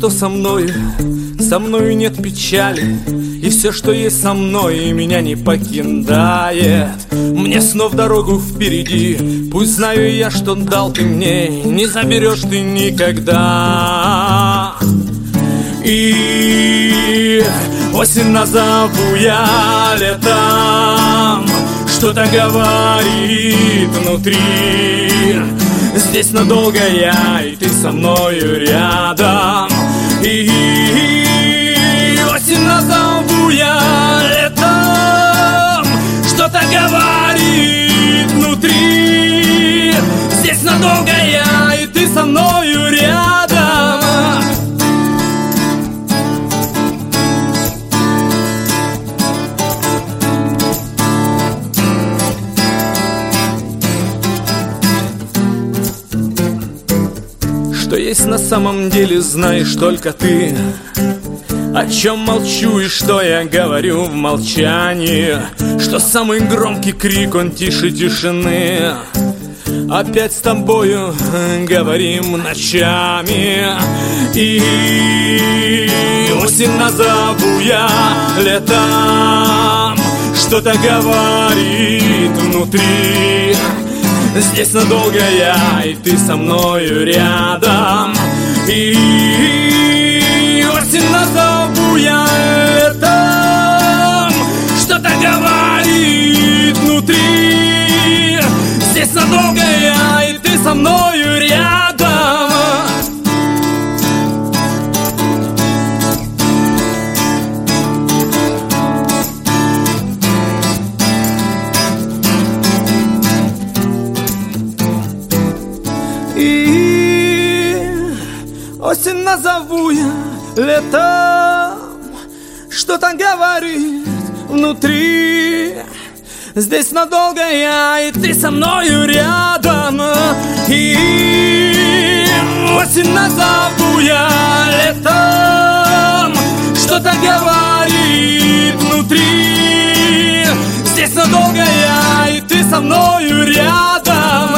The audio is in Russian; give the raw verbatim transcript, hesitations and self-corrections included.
что со мной, со мною нет печали, и все, что есть со мной, меня не покидает. Мне снова дорогу впереди, пусть знаю я, что дал ты мне, не заберешь ты никогда. И осень назову я летом, что-то говорит внутри. Здесь надолго я, и ты со мною рядом. И осень назову я летом, что-то говорит внутри. Здесь надолго я, и ты со мною рядом. Что есть на самом деле, знаешь только ты. О чем молчу и что я говорю в молчании, что самый громкий крик, он тише тишины. Опять с тобою говорим ночами. И осень назову я летом, что-то говорит внутри. Здесь надолго я, и ты со мною рядом. И осень назову я летом, что-то говорит внутри. Здесь надолго я, и ты со мною рядом. И осень назову я летом, что-то говорит внутри. Здесь надолго я, и ты со мною рядом. И осень назову я летом, что-то говорит внутри. Здесь надолго я, и ты со мною рядом.